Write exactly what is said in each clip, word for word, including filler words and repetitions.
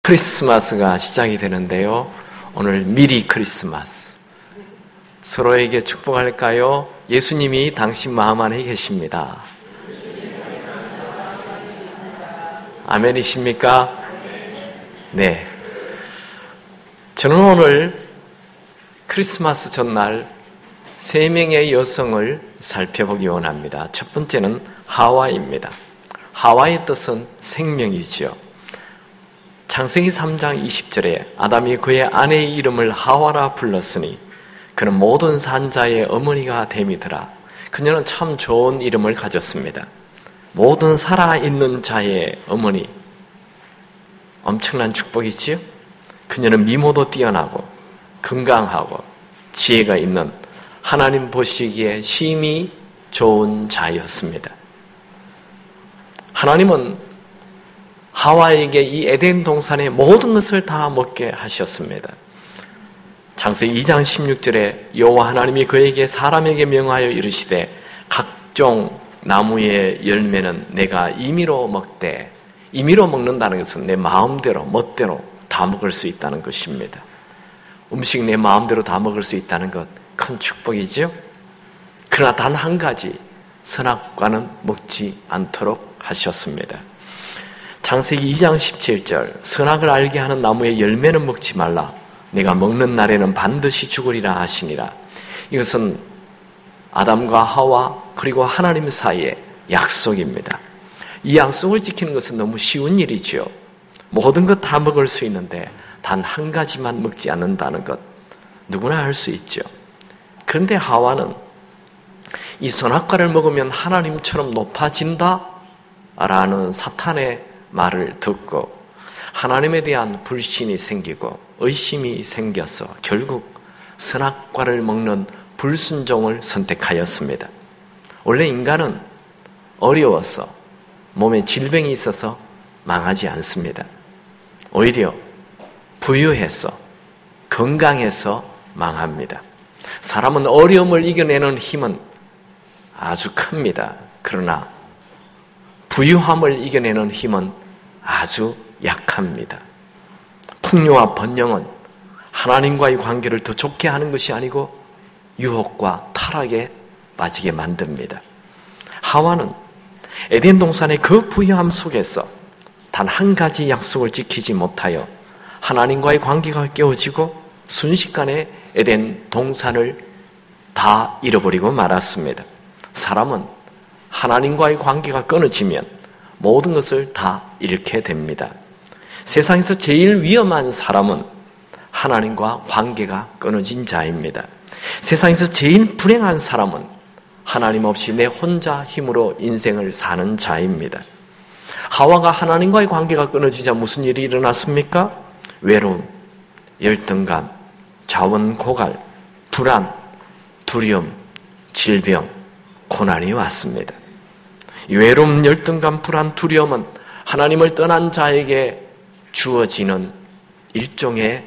크리스마스가 시작이 되는데요. 오늘 미리 크리스마스. 서로에게 축복할까요? 예수님이 당신 마음 안에 계십니다. 아멘이십니까? 네. 저는 오늘 크리스마스 전날 세 명의 여성을 살펴보기 원합니다. 첫 번째는 하와입니다. 하와의 뜻은 생명이지요. 창세기 삼 장 이십 절에 아담이 그의 아내의 이름을 하와라 불렀으니 그는 모든 산자의 어머니가 됨이더라. 그녀는 참 좋은 이름을 가졌습니다. 모든 살아있는 자의 어머니. 엄청난 축복이지요? 그녀는 미모도 뛰어나고 건강하고 지혜가 있는 하나님 보시기에 심히 좋은 자였습니다. 하나님은 하와에게 이 에덴 동산의 모든 것을 다 먹게 하셨습니다. 창세기 이 장 십육 절에 여호와 하나님이 그에게 사람에게 명하여 이르시되 각종 나무의 열매는 내가 임의로 먹되, 임의로 먹는다는 것은 내 마음대로 멋대로 다 먹을 수 있다는 것입니다. 음식 내 마음대로 다 먹을 수 있다는 것 큰 축복이죠. 그러나 단 한 가지, 선악과는 먹지 않도록 하셨습니다. 창세기 이 장 십칠 절 선악을 알게 하는 나무의 열매는 먹지 말라. 내가 먹는 날에는 반드시 죽으리라 하시니라. 이것은 아담과 하와 그리고 하나님 사이의 약속입니다. 이 약속을 지키는 것은 너무 쉬운 일이죠. 모든 것 다 먹을 수 있는데 단 한 가지만 먹지 않는다는 것 누구나 할 수 있죠. 그런데 하와는 이 선악과를 먹으면 하나님처럼 높아진다 라는 사탄의 말을 듣고 하나님에 대한 불신이 생기고 의심이 생겨서 결국 선악과를 먹는 불순종을 선택하였습니다. 원래 인간은 어려워서 몸에 질병이 있어서 망하지 않습니다. 오히려 부유해서 건강해서 망합니다. 사람은 어려움을 이겨내는 힘은 아주 큽니다. 그러나 부유함을 이겨내는 힘은 아주 약합니다. 풍요와 번영은 하나님과의 관계를 더 좋게 하는 것이 아니고 유혹과 타락에 빠지게 만듭니다. 하와는 에덴 동산의 그 부유함 속에서 단 한 가지 약속을 지키지 못하여 하나님과의 관계가 깨어지고 순식간에 에덴 동산을 다 잃어버리고 말았습니다. 사람은 하나님과의 관계가 끊어지면 모든 것을 다 잃게 됩니다. 세상에서 제일 위험한 사람은 하나님과 관계가 끊어진 자입니다. 세상에서 제일 불행한 사람은 하나님 없이 내 혼자 힘으로 인생을 사는 자입니다. 하와가 하나님과의 관계가 끊어지자 무슨 일이 일어났습니까? 외로움, 열등감, 자원고갈, 불안, 두려움, 질병, 고난이 왔습니다. 외로움, 열등감, 불안, 두려움은 하나님을 떠난 자에게 주어지는 일종의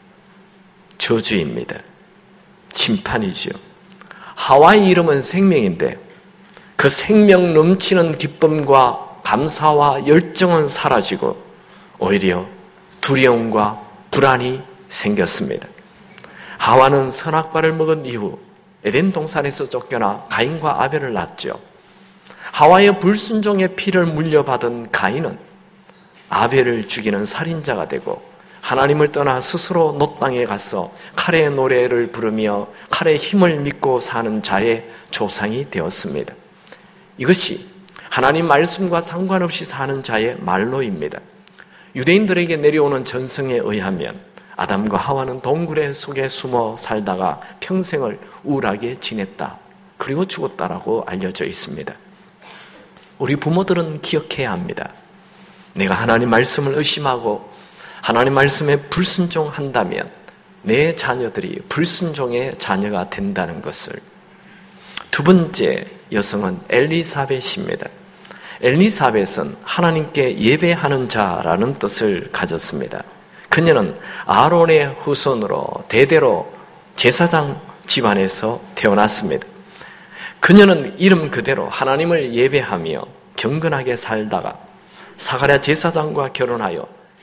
저주입니다. 심판이지요. 하와의 이름은 생명인데 그 생명 넘치는 기쁨과 감사와 열정은 사라지고 오히려 두려움과 불안이 생겼습니다. 하와는 선악과를 먹은 이후 에덴 동산에서 쫓겨나 가인과 아벨을 낳았죠. 하와의 불순종의 피를 물려받은 가인은 아벨을 죽이는 살인자가 되고 하나님을 떠나 스스로 놋땅에 가서 칼의 노래를 부르며 칼의 힘을 믿고 사는 자의 조상이 되었습니다. 이것이 하나님 말씀과 상관없이 사는 자의 말로입니다. 유대인들에게 내려오는 전승에 의하면 아담과 하와는 동굴의 속에 숨어 살다가 평생을 우울하게 지냈다. 그리고 죽었다라고 알려져 있습니다. 우리 부모들은 기억해야 합니다. 내가 하나님 말씀을 의심하고 하나님 말씀에 불순종한다면 내 자녀들이 불순종의 자녀가 된다는 것을. 두 번째 여성은 엘리사벳입니다. 엘리사벳은 하나님께 예배하는 자라는 뜻을 가졌습니다. 그녀는 아론의 후손으로 대대로 제사장 집안에서 태어났습니다. 그녀는 이름 그대로 하나님을 예배하며 경건하게 살다가 사가랴 제사장과 결혼하여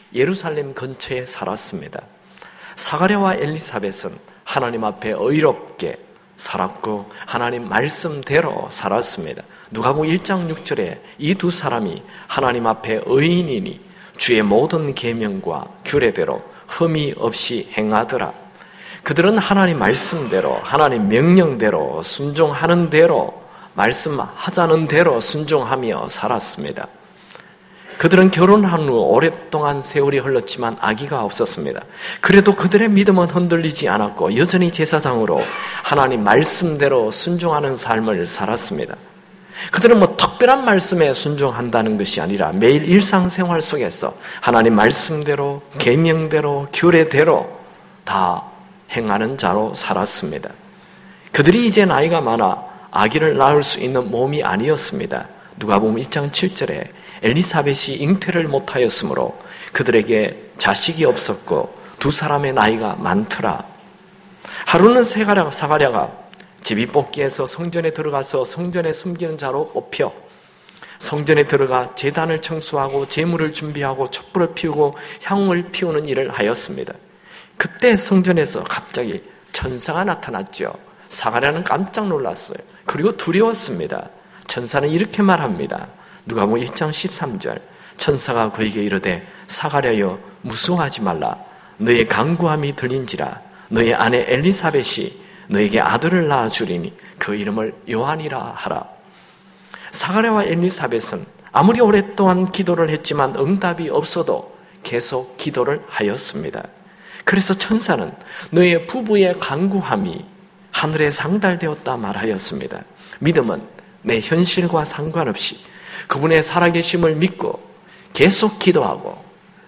예루살렘 근처에 살았습니다. 사가랴와 엘리사벳은 하나님 앞에 의롭게 살았고 하나님 말씀대로 살았습니다. 누가복음 일 장 육 절에 이 두 사람이 하나님 앞에 의인이니 주의 모든 계명과 규례대로 흠이 없이 행하더라. 그들은 하나님 말씀대로, 하나님 명령대로 순종하는 대로, 말씀하자는 대로 순종하며 살았습니다. 그들은 결혼한 후 오랫동안 세월이 흘렀지만 아기가 없었습니다. 그래도 그들의 믿음은 흔들리지 않았고 여전히 제사장으로 하나님 말씀대로 순종하는 삶을 살았습니다. 그들은 뭐 특별한 말씀에 순종한다는 것이 아니라 매일 일상생활 속에서 하나님 말씀대로, 계명대로, 규례대로 다 행하는 자로 살았습니다. 그들이 이제 나이가 많아 아기를 낳을 수 있는 몸이 아니었습니다. 누가복음 일 장 칠 절에 엘리사벳이 잉태를 못하였으므로 그들에게 자식이 없었고 두 사람의 나이가 많더라. 하루는 사가랴, 사가랴가 제비뽑기에서 성전에 들어가서 성전에 섬기는 자로 뽑혀 성전에 들어가 제단을 청소하고 제물을 준비하고 촛불을 피우고 향을 피우는 일을 하였습니다. 그때 성전에서 갑자기 천사가 나타났죠. 사가랴는 깜짝 놀랐어요. 그리고 두려웠습니다. 천사는 이렇게 말합니다. 누가복음 일 장 십삼 절 천사가 그에게 이르되 사가랴여 무서워하지 말라. 너의 간구함이 들린지라. 너의 아내 엘리사벳이 너에게 아들을 낳아주리니 그 이름을 요한이라 하라. 사가랴와 엘리사벳은 아무리 오랫동안 기도를 했지만 응답이 없어도 계속 기도를 하였습니다. 그래서 천사는 너의 부부의 간구함이 하늘에 상달되었다 말하였습니다. 믿음은 내 현실과 상관없이 그분의 살아계심을 믿고 계속 기도하고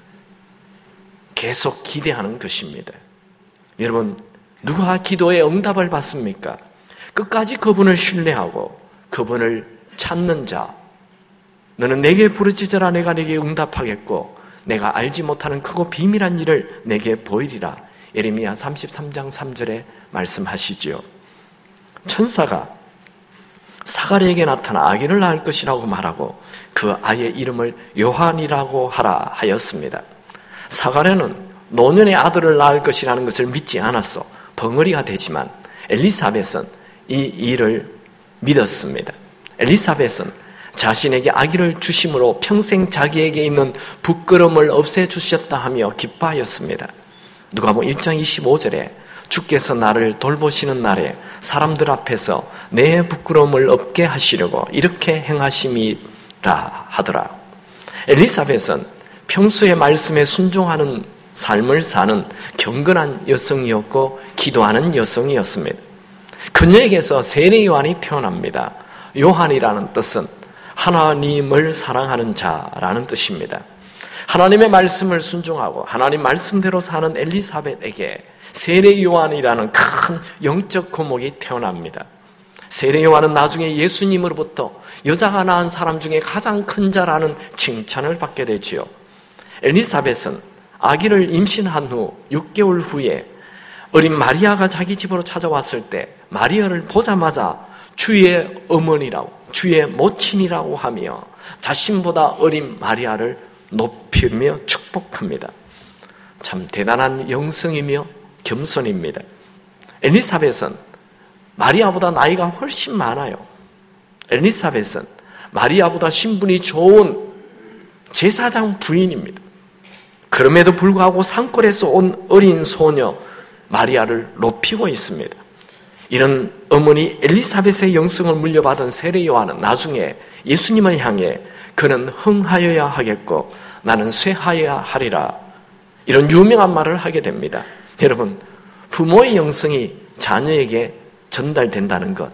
계속 기대하는 것입니다. 여러분, 누가 기도의 응답을 받습니까? 끝까지 그분을 신뢰하고 그분을 찾는 자. 너는 내게 부르짖으라. 내가 내게 응답하겠고 내가 알지 못하는 크고 비밀한 일을 내게 보이리라. 예레미야 삼십삼 장 삼 절에 말씀하시지요. 천사가 사가랴에게 나타나 아기를 낳을 것이라고 말하고 그 아이의 이름을 요한이라고 하라 하였습니다. 사가랴는 노년의 아들을 낳을 것이라는 것을 믿지 않았어 벙어리가 되지만 엘리사벳은 이 일을 믿었습니다. 엘리사벳은 자신에게 아기를 주심으로 평생 자기에게 있는 부끄러움을 없애주셨다 하며 기뻐하였습니다. 누가복음 일 장 이십오 절에 주께서 나를 돌보시는 날에 사람들 앞에서 내 부끄러움을 없게 하시려고 이렇게 행하심이라 하더라. 엘리사벳은 평소에 말씀에 순종하는 삶을 사는 경건한 여성이었고 기도하는 여성이었습니다. 그녀에게서 세례 요한이 태어납니다. 요한이라는 뜻은 하나님을 사랑하는 자라는 뜻입니다. 하나님의 말씀을 순종하고 하나님 말씀대로 사는 엘리사벳에게 세례 요한이라는 큰 영적 고목이 태어납니다. 세례 요한은 나중에 예수님으로부터 여자가 낳은 사람 중에 가장 큰 자라는 칭찬을 받게 되지요. 엘리사벳은 아기를 임신한 후 육 개월 후에 어린 마리아가 자기 집으로 찾아왔을 때 마리아를 보자마자 주의 어머니라고, 주의 모친이라고 하며 자신보다 어린 마리아를 높이며 축복합니다. 참 대단한 영성이며 겸손입니다. 엘리사벳은 마리아보다 나이가 훨씬 많아요. 엘리사벳은 마리아보다 신분이 좋은 제사장 부인입니다. 그럼에도 불구하고 산골에서 온 어린 소녀 마리아를 높이고 있습니다. 이런 어머니 엘리사벳의 영성을 물려받은 세례 요한은 나중에 예수님을 향해 그는 흥하여야 하겠고 나는 쇠하여야 하리라 이런 유명한 말을 하게 됩니다. 여러분, 부모의 영성이 자녀에게 전달된다는 것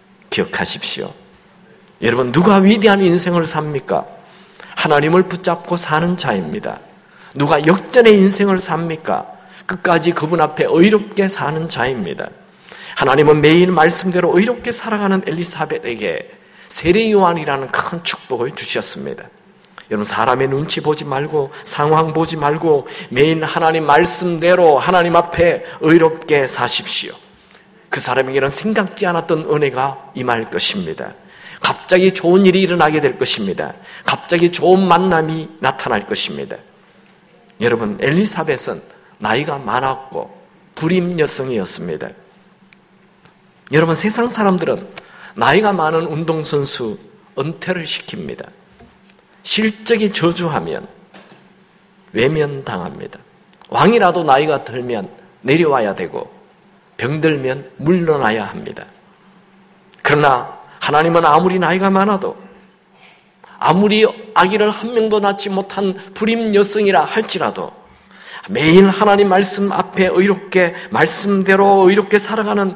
기억하십시오. 여러분, 누가 위대한 인생을 삽니까? 하나님을 붙잡고 사는 자입니다. 누가 역전의 인생을 삽니까? 끝까지 그분 앞에 의롭게 사는 자입니다. 하나님은 매일 말씀대로 의롭게 살아가는 엘리사벳에게 세례 요한이라는 큰 축복을 주셨습니다. 여러분, 사람의 눈치 보지 말고 상황 보지 말고 매일 하나님 말씀대로 하나님 앞에 의롭게 사십시오. 그 사람에게는 생각지 않았던 은혜가 임할 것입니다. 갑자기 좋은 일이 일어나게 될 것입니다. 갑자기 좋은 만남이 나타날 것입니다. 여러분, 엘리사벳은 나이가 많았고 불임 여성이었습니다. 여러분, 세상 사람들은 나이가 많은 운동선수 은퇴를 시킵니다. 실적이 저조하면 외면당합니다. 왕이라도 나이가 들면 내려와야 되고 병들면 물러나야 합니다. 그러나 하나님은 아무리 나이가 많아도, 아무리 아기를 한 명도 낳지 못한 불임 여성이라 할지라도 매일 하나님 말씀 앞에 의롭게, 말씀대로 의롭게 살아가는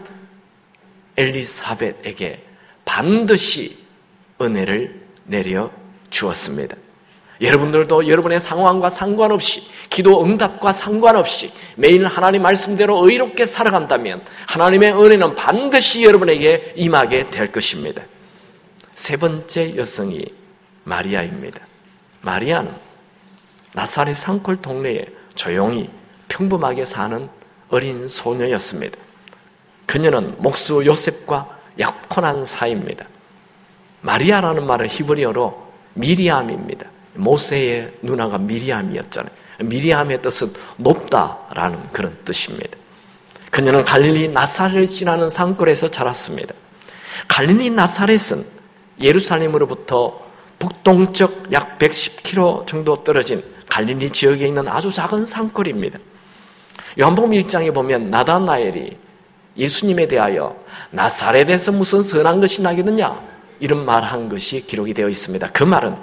엘리사벳에게 반드시 은혜를 내려 주었습니다. 여러분들도 여러분의 상황과 상관없이, 기도 응답과 상관없이 매일 하나님 말씀대로 의롭게 살아간다면 하나님의 은혜는 반드시 여러분에게 임하게 될 것입니다. 세 번째 여성이 마리아입니다. 마리아는 나사렛 산골 동네에 조용히 평범하게 사는 어린 소녀였습니다. 그녀는 목수 요셉과 약혼한 사이입니다. 마리아라는 말은 히브리어로 미리암입니다. 모세의 누나가 미리암이었잖아요. 미리암의 뜻은 높다라는 그런 뜻입니다. 그녀는 갈릴리 나사렛이라는 산골에서 자랐습니다. 갈릴리 나사렛은 예루살렘으로부터 북동쪽 약 백십 킬로미터 정도 떨어진 갈릴리 지역에 있는 아주 작은 산골입니다. 요한복음 일 장에 보면 나다나엘이 예수님에 대하여 나사렛에서 무슨 선한 것이 나겠느냐, 이런 말한 것이 기록이 되어 있습니다. 그 말은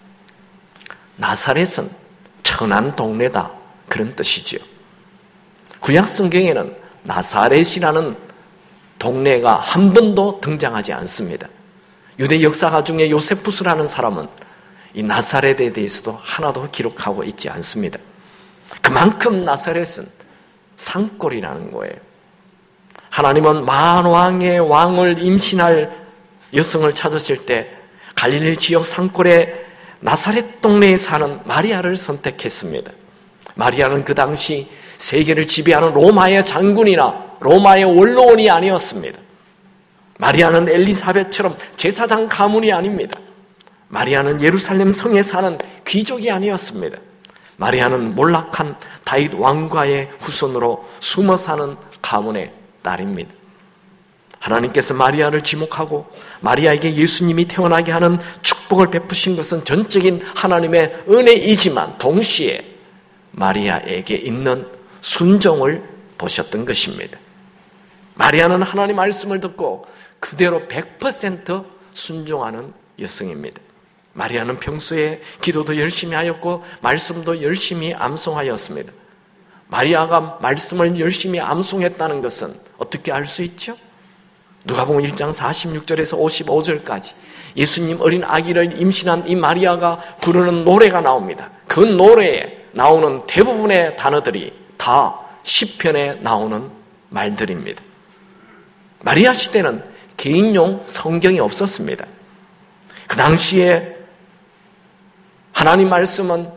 나사렛은 천한 동네다, 그런 뜻이지요. 구약 성경에는 나사렛이라는 동네가 한 번도 등장하지 않습니다. 유대 역사가 중에 요세푸스라는 사람은 이 나사렛에 대해서도 하나도 기록하고 있지 않습니다. 그만큼 나사렛은 산골이라는 거예요. 하나님은 만왕의 왕을 임신할 여성을 찾으실 때 갈릴리 지역 산골의 나사렛 동네에 사는 마리아를 선택했습니다. 마리아는 그 당시 세계를 지배하는 로마의 장군이나 로마의 원로원이 아니었습니다. 마리아는 엘리사벳처럼 제사장 가문이 아닙니다. 마리아는 예루살렘 성에 사는 귀족이 아니었습니다. 마리아는 몰락한 다윗 왕과의 후손으로 숨어 사는 가문의 딸입니다. 하나님께서 마리아를 지목하고 마리아에게 예수님이 태어나게 하는 축복을 베푸신 것은 전적인 하나님의 은혜이지만 동시에 마리아에게 있는 순종을 보셨던 것입니다. 마리아는 하나님 말씀을 듣고 그대로 백 퍼센트 순종하는 여성입니다. 마리아는 평소에 기도도 열심히 하였고 말씀도 열심히 암송하였습니다. 마리아가 말씀을 열심히 암송했다는 것은 어떻게 알 수 있죠? 누가복음 일 장 사십육 절에서 오십오 절까지 예수님 어린 아기를 임신한 이 마리아가 부르는 노래가 나옵니다. 그 노래에 나오는 대부분의 단어들이 다 시편에 나오는 말들입니다. 마리아 시대는 개인용 성경이 없었습니다. 그 당시에 하나님 말씀은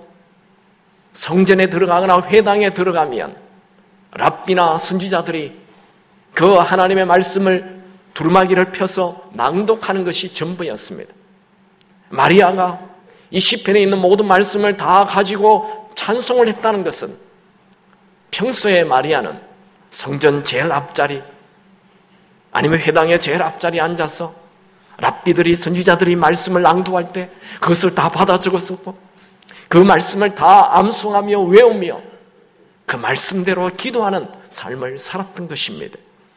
성전에 들어가거나 회당에 들어가면 랍비나 선지자들이 그 하나님의 말씀을 두루마기를 펴서 낭독하는 것이 전부였습니다. 마리아가 이 시편에 있는 모든 말씀을 다 가지고 찬송을 했다는 것은 평소에 마리아는 성전 제일 앞자리 아니면 회당의 제일 앞자리에 앉아서 랍비들이 선지자들이 말씀을 낭독할 때 그것을 다 받아 적었었고 그 말씀을 다 암송하며 외우며 그 말씀대로 기도하는 삶을 살았던 것입니다.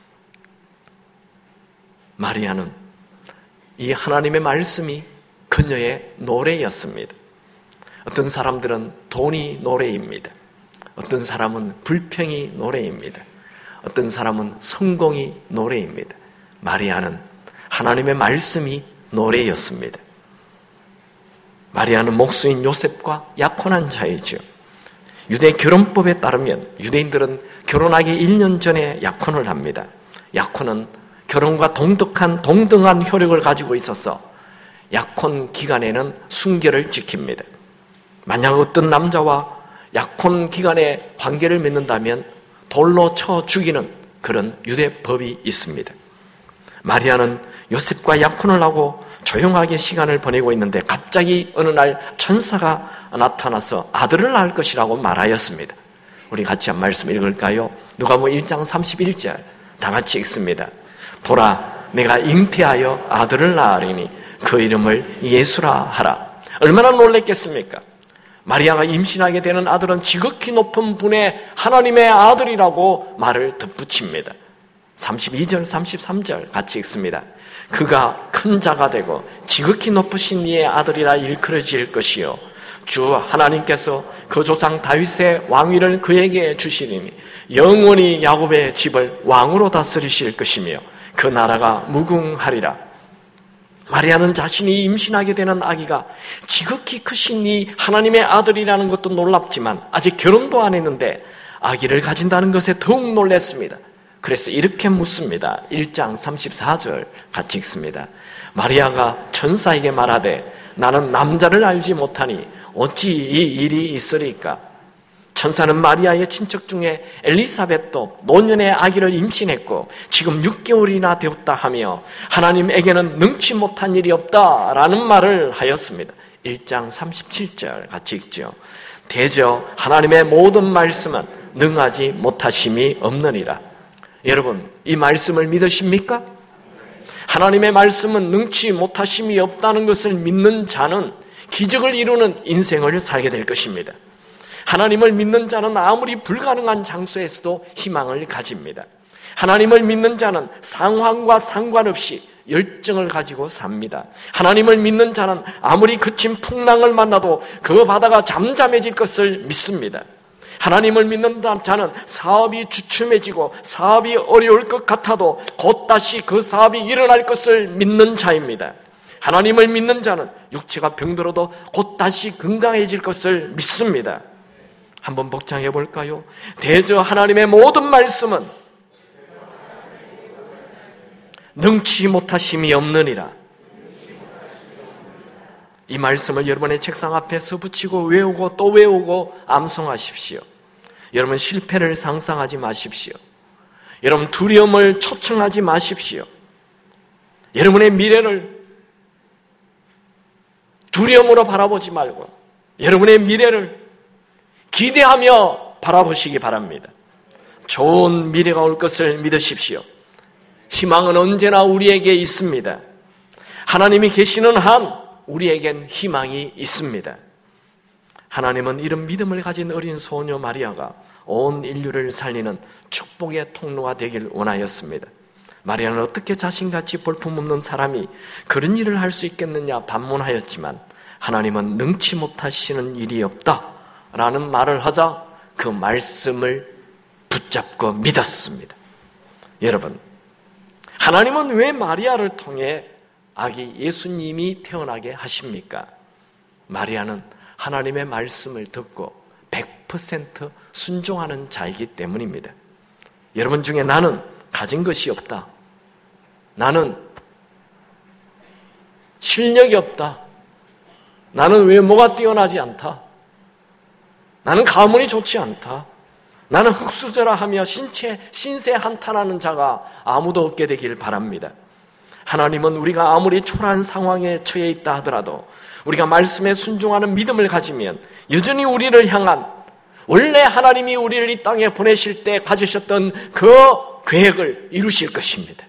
마리아는 이 하나님의 말씀이 그녀의 노래였습니다. 어떤 사람들은 돈이 노래입니다. 어떤 사람은 불평이 노래입니다. 어떤 사람은 성공이 노래입니다. 마리아는 하나님의 말씀이 노래였습니다. 마리아는 목수인 요셉과 약혼한 자이죠. 유대 결혼법에 따르면 유대인들은 결혼하기 일 년 전에 약혼을 합니다. 약혼은 결혼과 동등한, 동등한 효력을 가지고 있어서 약혼 기간에는 순결을 지킵니다. 만약 어떤 남자와 약혼 기간에 관계를 맺는다면 돌로 쳐 죽이는 그런 유대법이 있습니다. 마리아는 요셉과 약혼을 하고 조용하게 시간을 보내고 있는데 갑자기 어느 날 천사가 나타나서 아들을 낳을 것이라고 말하였습니다. 우리 같이 한 말씀 읽을까요? 누가복음 일 장 삼십일 절 다 같이 읽습니다. 보라, 내가 잉태하여 아들을 낳으리니 그 이름을 예수라 하라. 얼마나 놀랬겠습니까? 마리아가 임신하게 되는 아들은 지극히 높은 분의 하나님의 아들이라고 말을 덧붙입니다. 삼십이 절 삼십삼 절 같이 읽습니다. 그가 큰 자가 되고 지극히 높으신 이의 아들이라 일컬어질 것이요 주 하나님께서 그 조상 다윗의 왕위를 그에게 주시리니 영원히 야곱의 집을 왕으로 다스리실 것이며 그 나라가 무궁하리라. 마리아는 자신이 임신하게 되는 아기가 지극히 크신 이 하나님의 아들이라는 것도 놀랍지만 아직 결혼도 안 했는데 아기를 가진다는 것에 더욱 놀랐습니다. 그래서 이렇게 묻습니다. 일 장 삼십사 절 같이 읽습니다. 마리아가 천사에게 말하되 나는 남자를 알지 못하니 어찌 이 일이 있으리까? 천사는 마리아의 친척 중에 엘리사벳도 노년의 아기를 임신했고 지금 육 개월이나 되었다 하며 하나님에게는 능치 못한 일이 없다라는 말을 하였습니다. 일 장 삼십칠 절 같이 읽죠. 대저 하나님의 모든 말씀은 능하지 못하심이 없느니라. 여러분, 이 말씀을 믿으십니까? 하나님의 말씀은 능치 못하심이 없다는 것을 믿는 자는 기적을 이루는 인생을 살게 될 것입니다. 하나님을 믿는 자는 아무리 불가능한 장소에서도 희망을 가집니다. 하나님을 믿는 자는 상황과 상관없이 열정을 가지고 삽니다. 하나님을 믿는 자는 아무리 거친 풍랑을 만나도 그 바다가 잠잠해질 것을 믿습니다. 하나님을 믿는 자는 사업이 주춤해지고 사업이 어려울 것 같아도 곧 다시 그 사업이 일어날 것을 믿는 자입니다. 하나님을 믿는 자는 육체가 병들어도 곧 다시 건강해질 것을 믿습니다. 한번 복창해 볼까요? 대저 하나님의 모든 말씀은 능치 못하심이 없느니라. 이 말씀을 여러분의 책상 앞에서 붙이고 외우고 또 외우고 암송하십시오. 여러분 실패를 상상하지 마십시오. 여러분 두려움을 초청하지 마십시오. 여러분의 미래를 두려움으로 바라보지 말고 여러분의 미래를 기대하며 바라보시기 바랍니다. 좋은 미래가 올 것을 믿으십시오. 희망은 언제나 우리에게 있습니다. 하나님이 계시는 한 우리에겐 희망이 있습니다. 하나님은 이런 믿음을 가진 어린 소녀 마리아가 온 인류를 살리는 축복의 통로가 되길 원하였습니다. 마리아는 어떻게 자신같이 볼품없는 사람이 그런 일을 할 수 있겠느냐 반문하였지만 하나님은 능치 못하시는 일이 없다라는 말을 하자 그 말씀을 붙잡고 믿었습니다. 여러분, 하나님은 왜 마리아를 통해 아기 예수님이 태어나게 하십니까? 마리아는 하나님의 말씀을 듣고 백 퍼센트 순종하는 자이기 때문입니다. 여러분 중에 나는 가진 것이 없다. 나는 실력이 없다. 나는 외모가 뛰어나지 않다. 나는 가문이 좋지 않다. 나는 흙수저라 하며 신체, 신세 한탄하는 자가 아무도 없게 되길 바랍니다. 하나님은 우리가 아무리 초라한 상황에 처해 있다 하더라도 우리가 말씀에 순종하는 믿음을 가지면 여전히 우리를 향한 원래 하나님이 우리를 이 땅에 보내실 때 가지셨던 그 계획을 이루실 것입니다.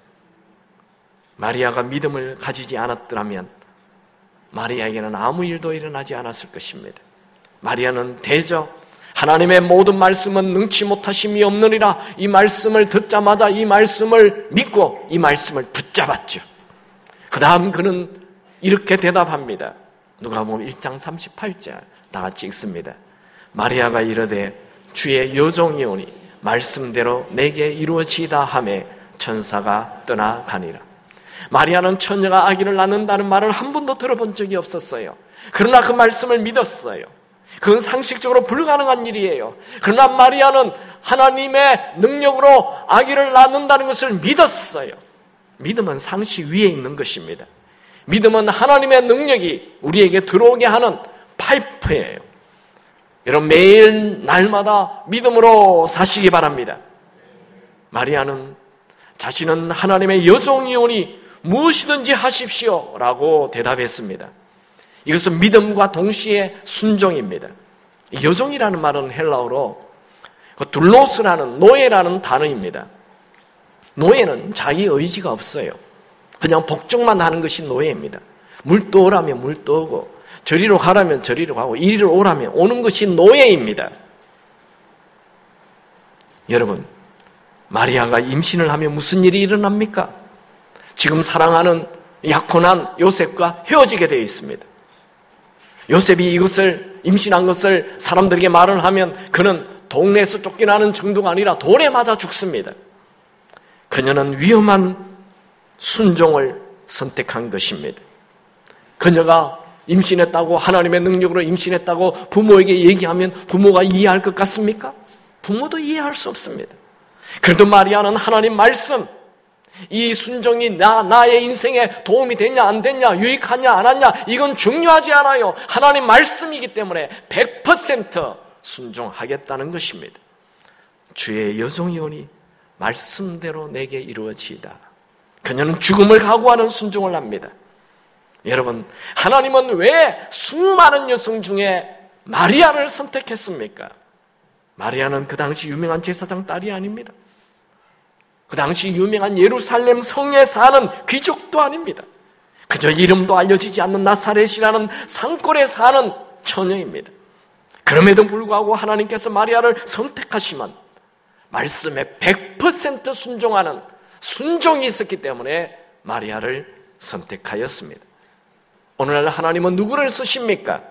마리아가 믿음을 가지지 않았더라면 마리아에게는 아무 일도 일어나지 않았을 것입니다. 마리아는 대저 하나님의 모든 말씀은 능치 못하심이 없느니라 이 말씀을 듣자마자 이 말씀을 믿고 이 말씀을 붙잡았죠. 그 다음 그는 이렇게 대답합니다. 누가복음 일 장 삼십팔 절 다 같이 읽습니다. 마리아가 이르되 주의 여종이오니 말씀대로 내게 이루어지다 하매 천사가 떠나가니라. 마리아는 처녀가 아기를 낳는다는 말을 한 번도 들어본 적이 없었어요. 그러나 그 말씀을 믿었어요. 그건 상식적으로 불가능한 일이에요. 그러나 마리아는 하나님의 능력으로 아기를 낳는다는 것을 믿었어요. 믿음은 상식 위에 있는 것입니다. 믿음은 하나님의 능력이 우리에게 들어오게 하는 파이프예요. 여러분 매일 날마다 믿음으로 사시기 바랍니다. 마리아는 자신은 하나님의 여종이오니 무엇이든지 하십시오 라고 대답했습니다. 이것은 믿음과 동시에 순종입니다. 여종이라는 말은 헬라어로 둘로스라는 노예라는 단어입니다. 노예는 자기 의지가 없어요. 그냥 복종만 하는 것이 노예입니다. 물 떠오라면 물 떠오고 저리로 가라면 저리로 가고 이리로 오라면 오는 것이 노예입니다. 여러분, 마리아가 임신을 하면 무슨 일이 일어납니까? 지금 사랑하는 약혼한 요셉과 헤어지게 되어 있습니다. 요셉이 이것을 임신한 것을 사람들에게 말을 하면 그는 동네에서 쫓겨나는 정도가 아니라 돌에 맞아 죽습니다. 그녀는 위험한 순종을 선택한 것입니다. 그녀가 임신했다고, 하나님의 능력으로 임신했다고 부모에게 얘기하면 부모가 이해할 것 같습니까? 부모도 이해할 수 없습니다. 그래도 마리아는 하나님 말씀, 이 순종이 나, 나의 인생에 도움이 되냐 안 되냐, 유익하냐 안 하냐, 이건 중요하지 않아요. 하나님 말씀이기 때문에 백 퍼센트 순종하겠다는 것입니다. 주의 여종이오니 말씀대로 내게 이루어지이다. 그녀는 죽음을 각오하는 순종을 합니다. 여러분, 하나님은 왜 수많은 여성 중에 마리아를 선택했습니까? 마리아는 그 당시 유명한 제사장 딸이 아닙니다. 그 당시 유명한 예루살렘 성에 사는 귀족도 아닙니다. 그저 이름도 알려지지 않는 나사렛이라는 산골에 사는 처녀입니다. 그럼에도 불구하고 하나님께서 마리아를 선택하시면 말씀에 백 퍼센트 순종하는 순종이 있었기 때문에 마리아를 선택하였습니다. 오늘날 하나님은 누구를 쓰십니까?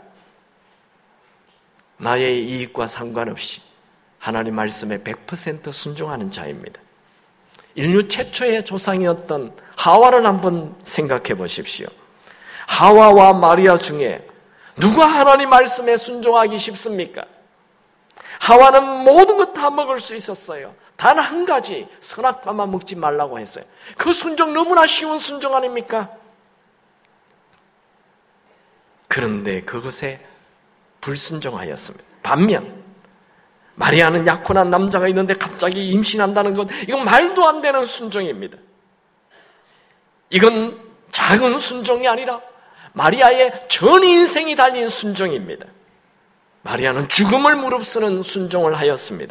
나의 이익과 상관없이 하나님 말씀에 백 퍼센트 순종하는 자입니다. 인류 최초의 조상이었던 하와를 한번 생각해 보십시오. 하와와 마리아 중에 누가 하나님 말씀에 순종하기 쉽습니까? 하와는 모든 것 다 먹을 수 있었어요. 단 한 가지 선악과만 먹지 말라고 했어요. 그 순종 너무나 쉬운 순종 아닙니까? 그런데 그것에 불순종하였습니다. 반면 마리아는 약혼한 남자가 있는데 갑자기 임신한다는 것, 이건 말도 안 되는 순종입니다. 이건 작은 순종이 아니라 마리아의 전 인생이 달린 순종입니다. 마리아는 죽음을 무릅쓰는 순종을 하였습니다.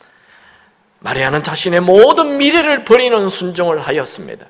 마리아는 자신의 모든 미래를 버리는 순종을 하였습니다.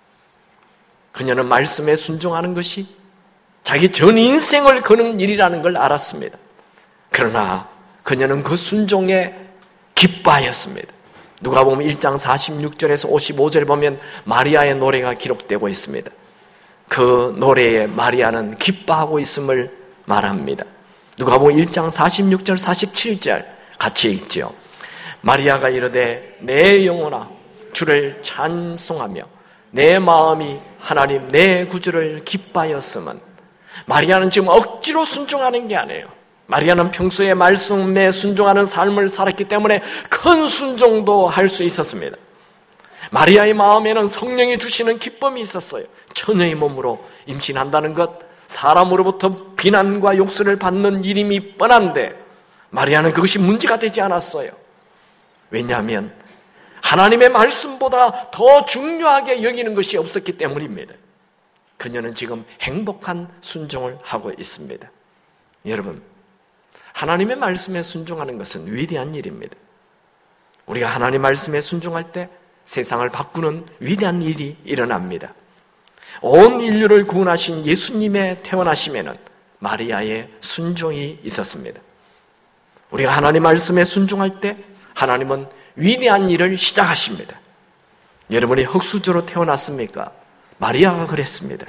그녀는 말씀에 순종하는 것이 자기 전 인생을 거는 일이라는 걸 알았습니다. 그러나 그녀는 그 순종에 기뻐하였습니다. 누가복음 일 장 사십육 절에서 오십오 절 보면 마리아의 노래가 기록되고 있습니다. 그 노래에 마리아는 기뻐하고 있음을 말합니다. 누가복음 일 장 사십육 절 사십칠 절 같이 읽죠. 마리아가 이르되 내 영혼아 주를 찬송하며 내 마음이 하나님 내 구주를 기뻐하였음은, 마리아는 지금 억지로 순종하는 게 아니에요. 마리아는 평소에 말씀에 순종하는 삶을 살았기 때문에 큰 순종도 할 수 있었습니다. 마리아의 마음에는 성령이 주시는 기쁨이 있었어요. 처녀의 몸으로 임신한다는 것, 사람으로부터 비난과 욕설을 받는 일임이 뻔한데 마리아는 그것이 문제가 되지 않았어요. 왜냐하면 하나님의 말씀보다 더 중요하게 여기는 것이 없었기 때문입니다. 그녀는 지금 행복한 순종을 하고 있습니다. 여러분, 하나님의 말씀에 순종하는 것은 위대한 일입니다. 우리가 하나님 말씀에 순종할 때 세상을 바꾸는 위대한 일이 일어납니다. 온 인류를 구원하신 예수님의 태어나심에는 마리아의 순종이 있었습니다. 우리가 하나님 말씀에 순종할 때 하나님은 위대한 일을 시작하십니다. 여러분이 흙수저로 태어났습니까? 마리아가 그랬습니다.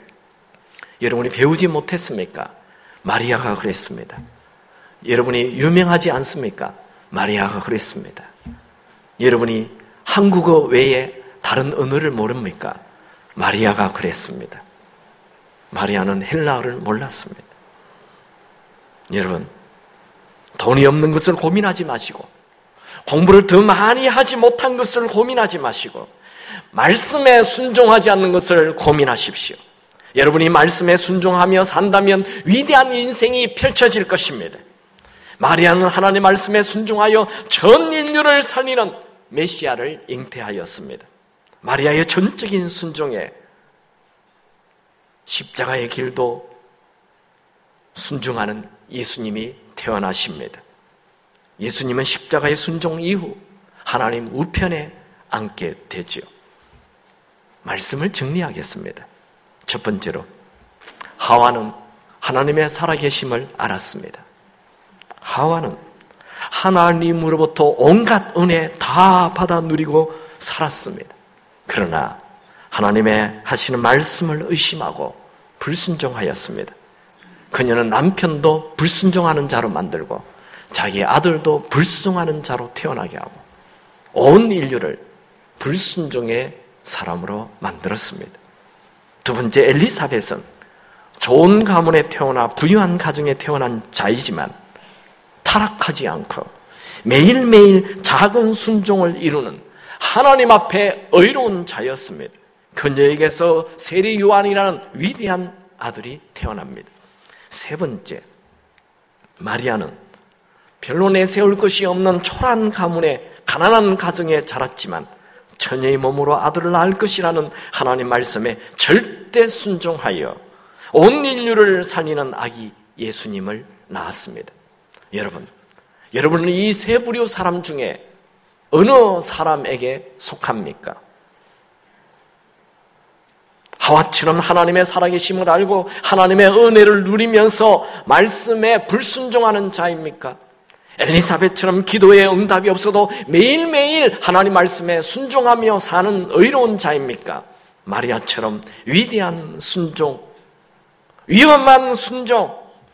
여러분이 배우지 못했습니까? 마리아가 그랬습니다. 여러분이 유명하지 않습니까? 마리아가 그랬습니다. 여러분이 한국어 외에 다른 언어를 모릅니까? 마리아가 그랬습니다. 마리아는 헬라어를 몰랐습니다. 여러분, 돈이 없는 것을 고민하지 마시고, 공부를 더 많이 하지 못한 것을 고민하지 마시고, 말씀에 순종하지 않는 것을 고민하십시오. 여러분이 말씀에 순종하며 산다면 위대한 인생이 펼쳐질 것입니다. 마리아는 하나님의 말씀에 순종하여 전 인류를 살리는 메시아를 잉태하였습니다. 마리아의 전적인 순종에 십자가의 길도 순종하는 예수님이 태어나십니다. 예수님은 십자가의 순종 이후 하나님 우편에 앉게 되지요. 말씀을 정리하겠습니다. 첫 번째로, 하와는 하나님의 살아계심을 알았습니다. 하와는 하나님으로부터 온갖 은혜 다 받아 누리고 살았습니다. 그러나 하나님의 하시는 말씀을 의심하고 불순종하였습니다. 그녀는 남편도 불순종하는 자로 만들고 자기 아들도 불순종하는 자로 태어나게 하고 온 인류를 불순종의 사람으로 만들었습니다. 두 번째, 엘리사벳은 좋은 가문에 태어나 부유한 가정에 태어난 자이지만 타락하지 않고 매일매일 작은 순종을 이루는 하나님 앞에 의로운 자였습니다. 그녀에게서 세리 요한이라는 위대한 아들이 태어납니다. 세 번째, 마리아는 별로 내세울 것이 없는 초라한 가문에 가난한 가정에 자랐지만 처녀의 몸으로 아들을 낳을 것이라는 하나님 말씀에 절대 순종하여 온 인류를 살리는 아기 예수님을 낳았습니다. 여러분, 여러분은 이 세 부류 사람 중에 어느 사람에게 속합니까? 하와처럼 하나님의 살아계심을 알고 하나님의 은혜를 누리면서 말씀에 불순종하는 자입니까? 엘리사벳처럼 기도에 응답이 없어도 매일매일 하나님 말씀에 순종하며 사는 의로운 자입니까? 마리아처럼 위대한 순종, 위험한 순종,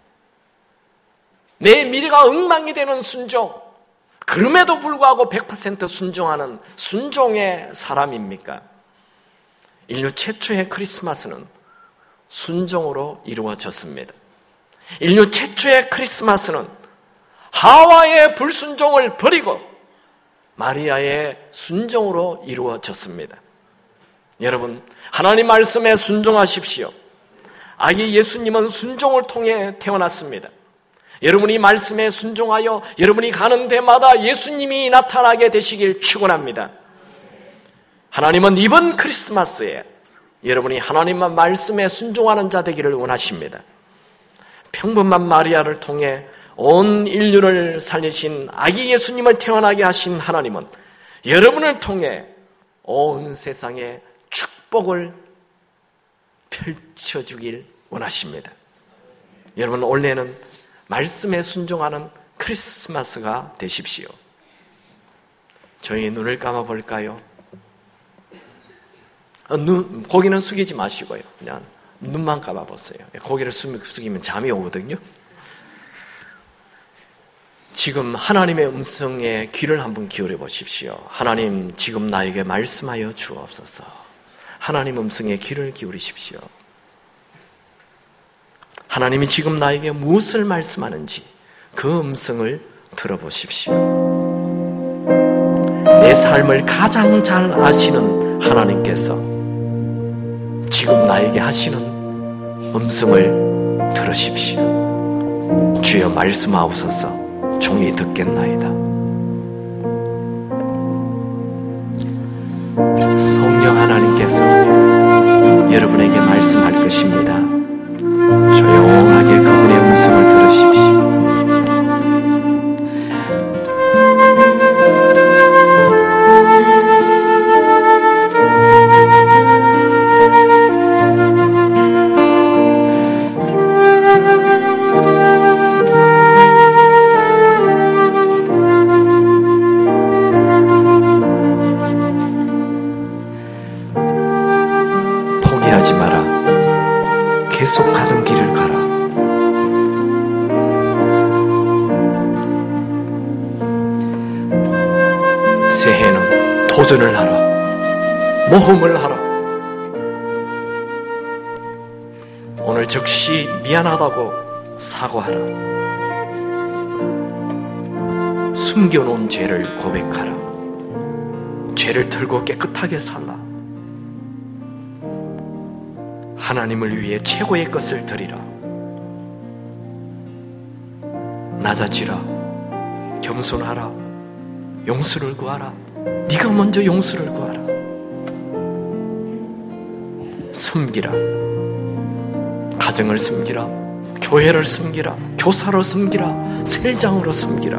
내 미래가 엉망이 되는 순종, 그럼에도 불구하고 백 퍼센트 순종하는 순종의 사람입니까? 인류 최초의 크리스마스는 순종으로 이루어졌습니다. 인류 최초의 크리스마스는 하와의 불순종을 버리고 마리아의 순종으로 이루어졌습니다. 여러분, 하나님 말씀에 순종하십시오. 아기 예수님은 순종을 통해 태어났습니다. 여러분이 말씀에 순종하여 여러분이 가는 데마다 예수님이 나타나게 되시길 축원합니다. 하나님은 이번 크리스마스에 여러분이 하나님만 말씀에 순종하는 자 되기를 원하십니다. 평범한 마리아를 통해 온 인류를 살리신 아기 예수님을 태어나게 하신 하나님은 여러분을 통해 온 세상에 축복을 펼쳐주길 원하십니다. 여러분, 올해는 말씀에 순종하는 크리스마스가 되십시오. 저희 눈을 감아볼까요? 어, 눈, 고개는 숙이지 마시고요. 그냥 눈만 감아보세요. 고개를 숙이면 잠이 오거든요. 지금 하나님의 음성에 귀를 한번 기울여 보십시오. 하나님, 지금 나에게 말씀하여 주옵소서. 하나님 음성에 귀를 기울이십시오. 하나님이 지금 나에게 무엇을 말씀하는지 그 음성을 들어보십시오. 내 삶을 가장 잘 아시는 하나님께서 지금 나에게 하시는 음성을 들으십시오. 주여 말씀하옵소서. 종이 듣겠나이다. 성령 하나님께서 여러분에게 말씀할 것입니다. 조용하게 그분의 음성을 들으십시오. 포기하지 마라. 계속 가던 길을 가라. 새해는 도전을 하라. 모험을 하라. 오늘 즉시 미안하다고 사과하라. 숨겨놓은 죄를 고백하라. 죄를 털고 깨끗하게 살라. 하나님을 위해 최고의 것을 드리라. 낮아지라. 겸손하라. 용서를 구하라. 네가 먼저 용서를 구하라. 섬기라. 가정을 섬기라. 교회를 섬기라, 교사로 섬기라, 셀장으로 섬기라.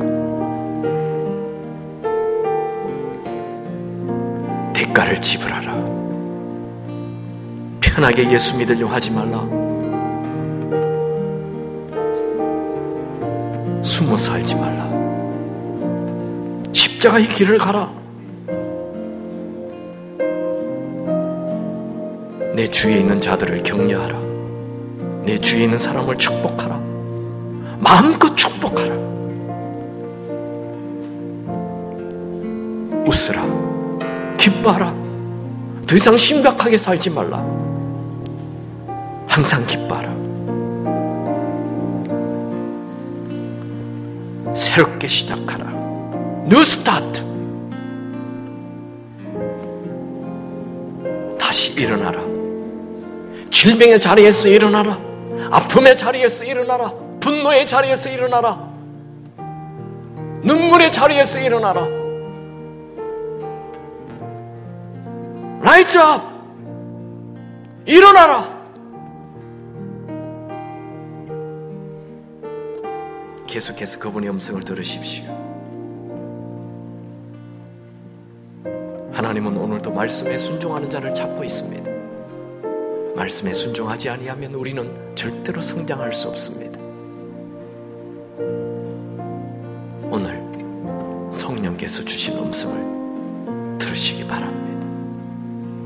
대가를 지불하라. 편하게 예수 믿으려고 하지 말라. 숨어서 살지 말라. 십자가의 길을 가라. 내 주위에 있는 자들을 격려하라. 내 주위에 있는 사람을 축복하라. 마음껏 축복하라. 웃으라. 기뻐하라. 더 이상 심각하게 살지 말라. 항상 기뻐하라. 새롭게 시작하라. 뉴 스타트. 다시 일어나라. 질병의 자리에서 일어나라. 아픔의 자리에서 일어나라. 분노의 자리에서 일어나라. 눈물의 자리에서 일어나라. 라이트 업! 일어나라! 계속해서 그분의 음성을 들으십시오. 하나님은 오늘도 말씀에 순종하는 자를 찾고 있습니다. 말씀에 순종하지 아니하면 우리는 절대로 성장할 수 없습니다. 오늘 성령께서 주신 음성을 들으시기 바랍니다.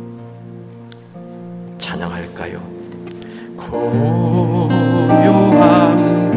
찬양할까요? 고요한